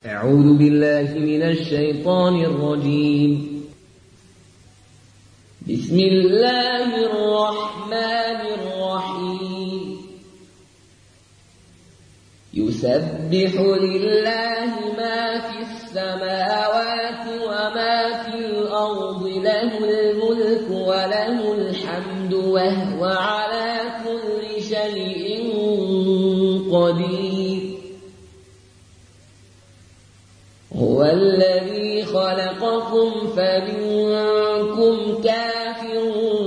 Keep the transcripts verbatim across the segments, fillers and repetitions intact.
أعوذ بالله من الشيطان الرجيم. بسم الله الرحمن الرحيم. يسبح لله ما في السماوات وما في الأرض، له الملك وله الحمد وهو على كل شيء قدير. هو الذي خلقكم فمنكم كافر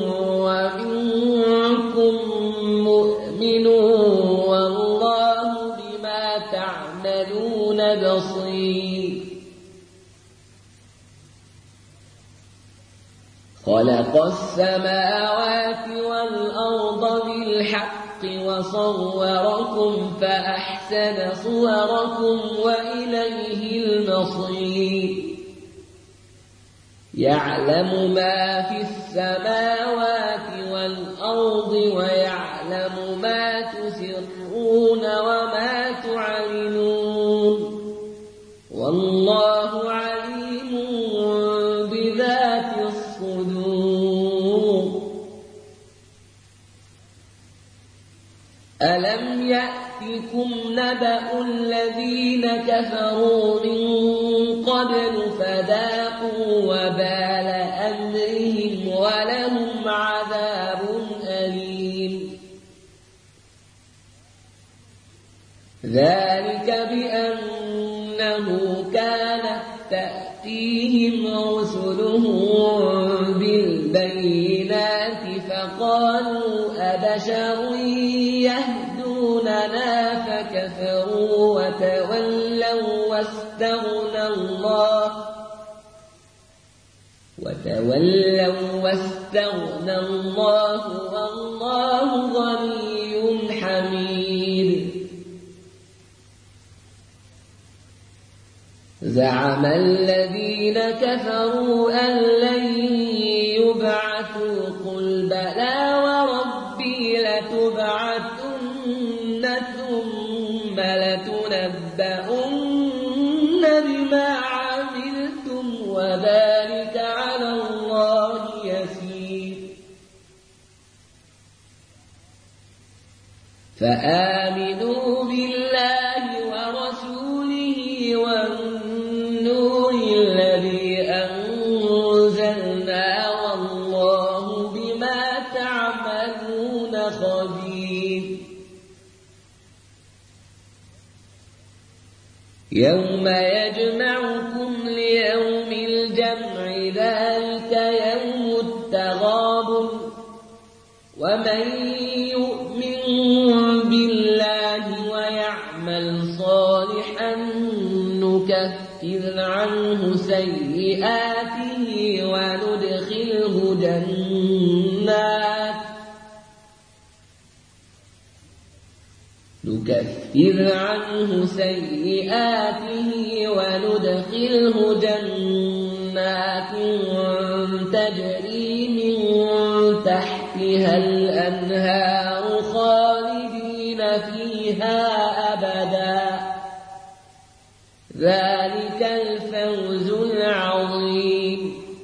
ومنكم مؤمن، والله بما تعملون بصير. خلق السماوات والأرض بالحق وصوركم فأحسن صوركم وإليه المصير. يعلم ما في السماوات والأرض ويعلم ما تسرون وما تعلنون، والله عليم بذات الصدور. ألم يأتكم نبأ الذين كفروا من قبل فذاقوا وبال أمرهم ولهم عذاب أليم. ذلك بأنه كانت تأتيهم رسلهم بالبينات فقالوا أبشر يهدوننا فكفروا وتولوا واستغنى الله وتولوا واستغنى الله والله غني حميد. زعم الذين كفروا أن لن يبعثوا قل بلى وربي لتبعثن ثم لتنبؤن بما عملتم وذلك على الله يسير. فآمنوا بالله ورسوله والنور الذي أنزلنا والله بما تعملون خبير. يوم يجمعكم ليوم الجمع ذلك يوم التغابن، ومن يؤمن بالله ويعمل صالحا نكفر عنه سيئاته وندخله جنات نكفر عنه سيئاته وندخله جنات تجري من تحتها الأنهار خالدين فيها أبدا. ذلك الفوز العظيم.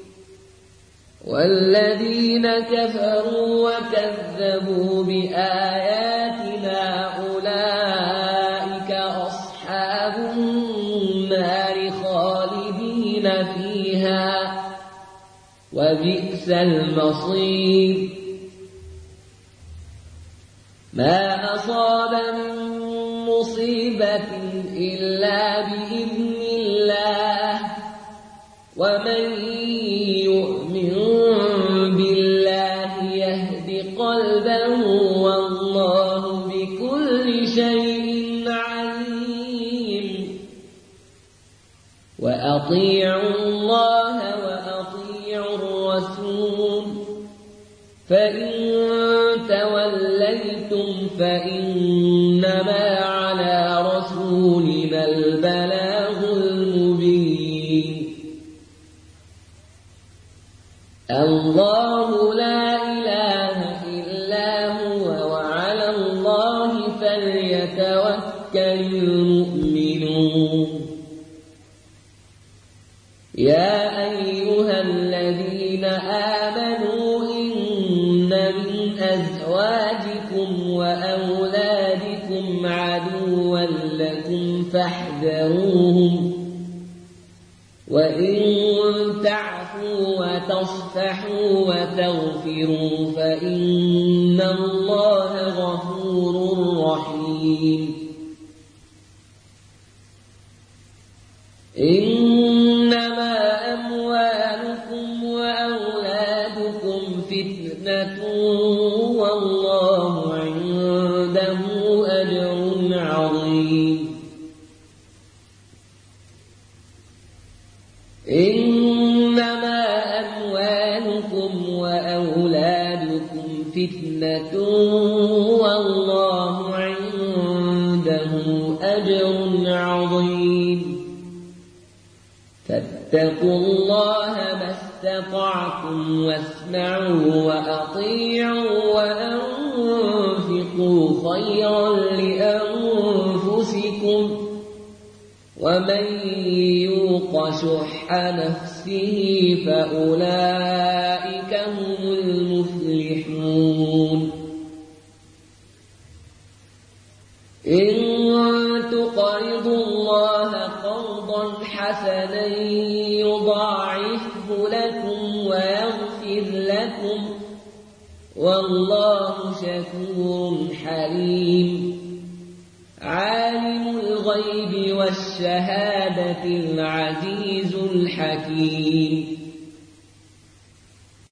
والذين كفروا وكذبوا بآياتنا أولئك أصحاب النار خالدين فيها وبئس المصير. ما أصاب من مصيبة إلا بإذن الله، ومن يؤمن بالله يهد قلبه والله بكل شيء عليم. وأطيعوا الله وأطيعوا الرسول، فإن توليتم فإنما على رسولنا البلاغ المبين. الله لا إله إلا هو وعلى الله فليتوكل المؤمنون. يا أيها الذين آمنوا إن من أزواجكم وأولادكم عدوا لكم فاحذروهم وإن تعفوا وتصفحوا وتغفروا فإن الله غفور رحيم. إنما أموالكم وأولادكم فتنة والله عنده أجر عظيم. إنما أموالكم وأولادكم فتنة والله عنده أجر عظيم. فاتقوا الله ما استطعتم واسمعوا وأطيعوا وأنفقوا خيرا لأنفسكم ومن يوق شح نفسه فأولئك هم المفلحون. إن تقرضوا الله قرضا حسنا يضاعفه لكم ويغفر لكم والله شكور حليم. عالم الغيب والشهادة العزيز الحكيم.